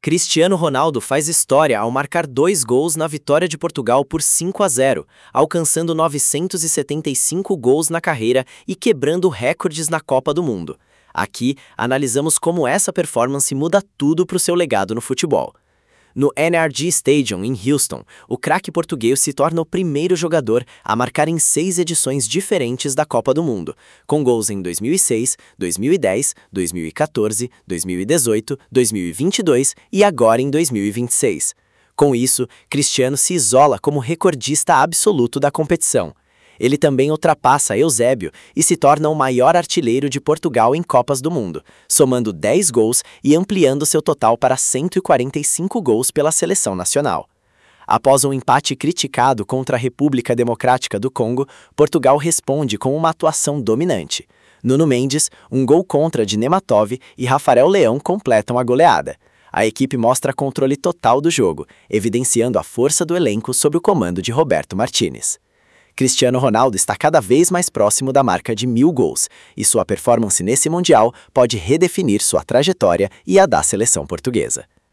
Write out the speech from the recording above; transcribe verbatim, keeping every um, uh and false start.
Cristiano Ronaldo faz história ao marcar dois gols na vitória de Portugal por cinco a zero, alcançando novecentos e setenta e cinco gols na carreira e quebrando recordes na Copa do Mundo. Aqui, analisamos como essa performance muda tudo para o seu legado no futebol. No N R G Stadium, em Houston, o craque português se torna o primeiro jogador a marcar em seis edições diferentes da Copa do Mundo, com gols em dois mil e seis, dois mil e dez, dois mil e quatorze, dois mil e dezoito, dois mil e vinte e dois e agora em dois mil e vinte e seis. Com isso, Cristiano se isola como recordista absoluto da competição. Ele também ultrapassa Eusébio e se torna o maior artilheiro de Portugal em Copas do Mundo, somando dez gols e ampliando seu total para cento e quarenta e cinco gols pela seleção nacional. Após um empate criticado contra a República Democrática do Congo, Portugal responde com uma atuação dominante. Nuno Mendes, um gol contra de Nematov e Rafael Leão completam a goleada. A equipe mostra controle total do jogo, evidenciando a força do elenco sob o comando de Roberto Martínez. Cristiano Ronaldo está cada vez mais próximo da marca de mil gols, e sua performance nesse Mundial pode redefinir sua trajetória e a da seleção portuguesa.